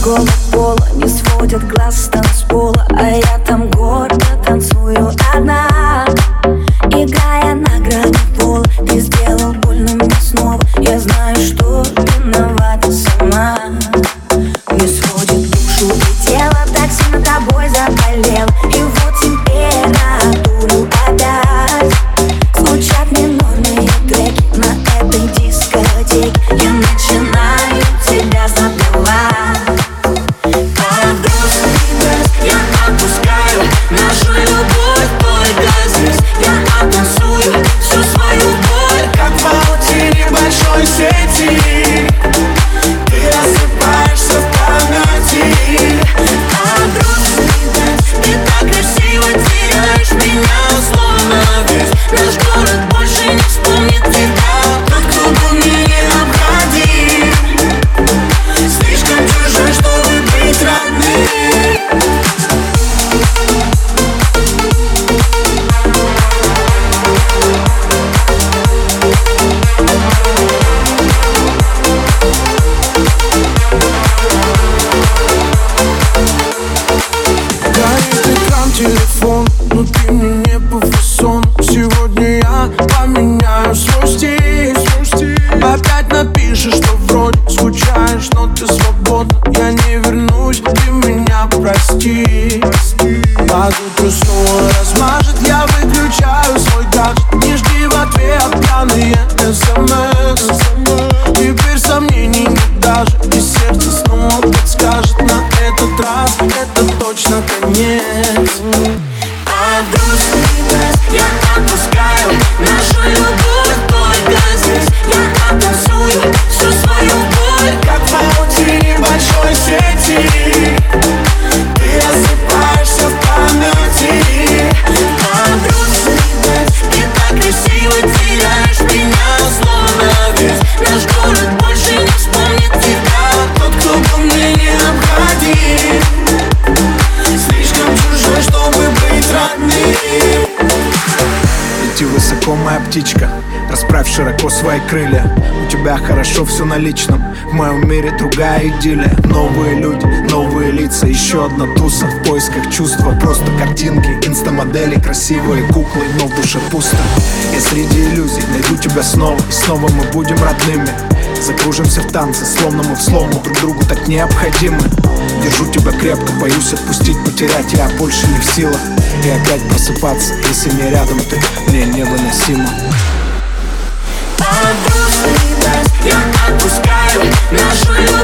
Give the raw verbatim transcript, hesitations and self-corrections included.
голого пола не сводят глаз с танцпола, а я там гордо танцую одна, играя на грани пола. Ты сделал больно мне снова, я знаю, что виновата сама. Не сводит душу и тело, так сильно тобой заболел. И вот температуру опять звучат минорные треки на этой дискотеке. Я начинаю тебя забывать. Под грустный дождь я отпускаю нашу любовь только здесь. Я оттанцую всю свою боль, как в паутине большой сети. Ты рассыпаешься в памяти. Под грустный дождь ты так красиво теряешь меня, словно весь наш город больше не вспомнит тебя. Тот, кто был мне необходим, слишком чужой, чтобы быть родным. Телефон, но ты мне не по фасону. Сегодня я поменяю свой стиль, свой стиль. Опять напишешь, что вроде скучаешь, но ты свободна. Я не вернусь, ты меня прости. Под утро снова размажет, я выключаю свой гаджет. Не жди в ответ пьяные смс. Теперь сомнений нет даже, и сердце снова подскажет: на этот раз это точно конец. Под грустный дождь я отпускаю нашу любовь только здесь. Я оттанцую всю свою боль, как в паутине большой сети. Ты рассыпаешься в памяти. Под грустный дождь ты так красиво теряешь меня, словно весь наш город больше не вспомнит тебя. Тот, кто был мне необходим, слишком чужой, чтобы быть родным. Лети высоко, моя птичка, расправь широко свои крылья. У тебя хорошо все на личном, в моем мире другая идиллия. Новые люди, новые лица, еще одна туса в поисках чувства. Просто картинки, инстамодели, красивые куклы, но в душе пусто. Я среди иллюзий найду тебя снова, и снова мы будем родными. Закружимся в танце, словно мы в слому друг другу так необходимы. Держу тебя крепко, боюсь отпустить, потерять я больше не в силах. И опять просыпаться, если не рядом ты, мне невыносимо. Под грустный дождь я отпускаю нашу любовь